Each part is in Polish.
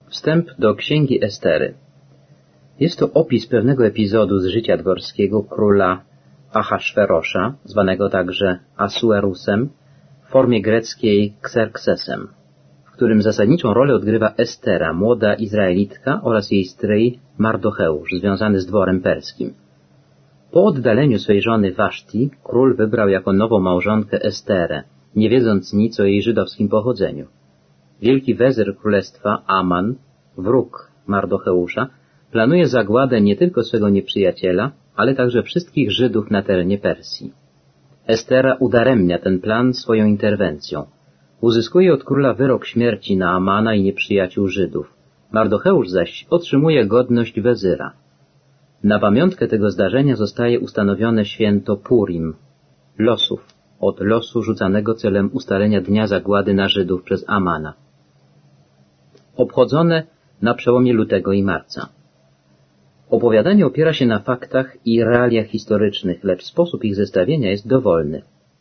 Wstęp do Księgi Estery. Jest to opis pewnego epizodu z życia dworskiego króla Ahasferosza, zwanego także Asuerusem, w formie greckiej Xerxesem, w którym zasadniczą rolę odgrywa Estera, młoda Izraelitka, oraz jej stryj Mardocheusz, związany z dworem perskim. Po oddaleniu swej żony Waszti, król wybrał jako nową małżonkę Esterę, nie wiedząc nic o jej żydowskim pochodzeniu. Wielki wezyr królestwa, Aman, wróg Mardocheusza, planuje zagładę nie tylko swego nieprzyjaciela, ale także wszystkich Żydów na terenie Persji. Estera udaremnia ten plan swoją interwencją. Uzyskuje od króla wyrok śmierci na Amana i nieprzyjaciół Żydów. Mardocheusz zaś otrzymuje godność wezyra. Na pamiątkę tego zdarzenia zostaje ustanowione święto Purim, losów, od losu rzucanego celem ustalenia dnia zagłady na Żydów przez Amana. Obchodzone na przełomie lutego i marca. Opowiadanie opiera się na faktach i realiach historycznych, lecz sposób ich zestawienia jest dowolny.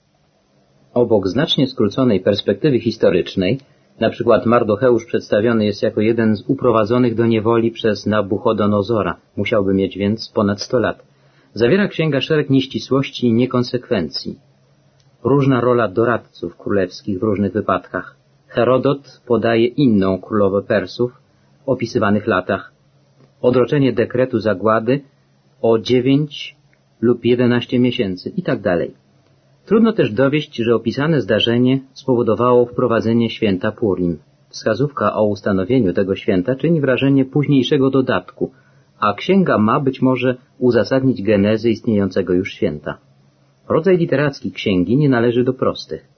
Obok znacznie skróconej perspektywy historycznej, na przykład Mardocheusz przedstawiony jest jako jeden z uprowadzonych do niewoli przez Nabuchodonozora, musiałby mieć więc ponad 100 lat, zawiera księga szereg nieścisłości i niekonsekwencji. Różna rola doradców królewskich w różnych wypadkach. Herodot podaje inną królowę Persów w opisywanych latach, odroczenie dekretu zagłady o 9 lub 11 miesięcy itd. Trudno też dowieść, że opisane zdarzenie spowodowało wprowadzenie święta Purim. Wskazówka o ustanowieniu tego święta czyni wrażenie późniejszego dodatku, a księga ma być może uzasadnić genezę istniejącego już święta. Rodzaj literacki księgi nie należy do prostych.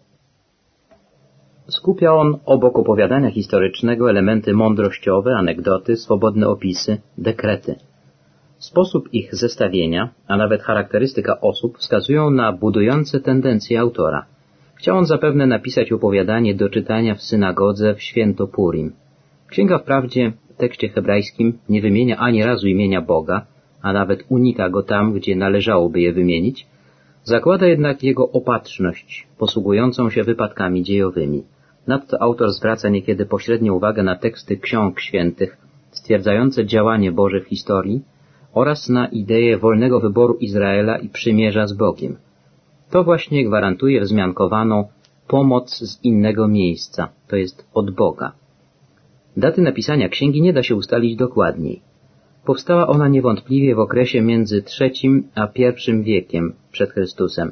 Skupia on obok opowiadania historycznego elementy mądrościowe, anegdoty, swobodne opisy, dekrety. Sposób ich zestawienia, a nawet charakterystyka osób wskazują na budujące tendencje autora. Chciał on zapewne napisać opowiadanie do czytania w synagodze w święto Purim. Księga wprawdzie w tekście hebrajskim nie wymienia ani razu imienia Boga, a nawet unika go tam, gdzie należałoby je wymienić, zakłada jednak jego opatrzność, posługującą się wypadkami dziejowymi. Nadto autor zwraca niekiedy pośrednią uwagę na teksty ksiąg świętych, stwierdzające działanie Boże w historii oraz na ideę wolnego wyboru Izraela i przymierza z Bogiem. To właśnie gwarantuje wzmiankowaną pomoc z innego miejsca, to jest od Boga. Daty napisania księgi nie da się ustalić dokładniej. Powstała ona niewątpliwie w okresie między III a I wiekiem przed Chrystusem.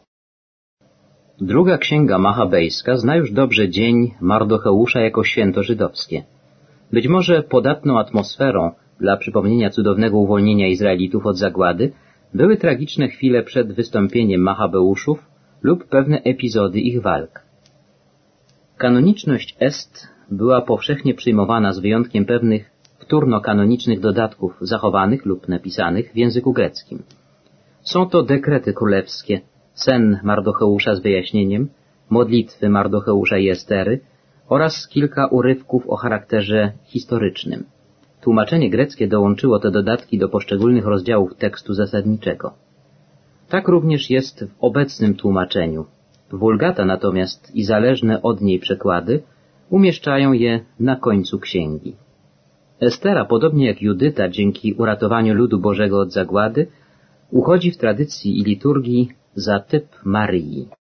Druga księga machabejska zna już dobrze dzień Mardocheusza jako święto żydowskie. Być może podatną atmosferą dla przypomnienia cudownego uwolnienia Izraelitów od zagłady były tragiczne chwile przed wystąpieniem Machabeuszów lub pewne epizody ich walk. Kanoniczność Est była powszechnie przyjmowana z wyjątkiem pewnych wtórno-kanonicznych dodatków zachowanych lub napisanych w języku greckim. Są to dekrety królewskie, sen Mardocheusza z wyjaśnieniem, modlitwy Mardocheusza i Estery oraz kilka urywków o charakterze historycznym. Tłumaczenie greckie dołączyło te dodatki do poszczególnych rozdziałów tekstu zasadniczego. Tak również jest w obecnym tłumaczeniu. Wulgata natomiast i zależne od niej przekłady umieszczają je na końcu księgi. Estera, podobnie jak Judyta, dzięki uratowaniu ludu Bożego od zagłady, uchodzi w tradycji i liturgii za typ Maryi.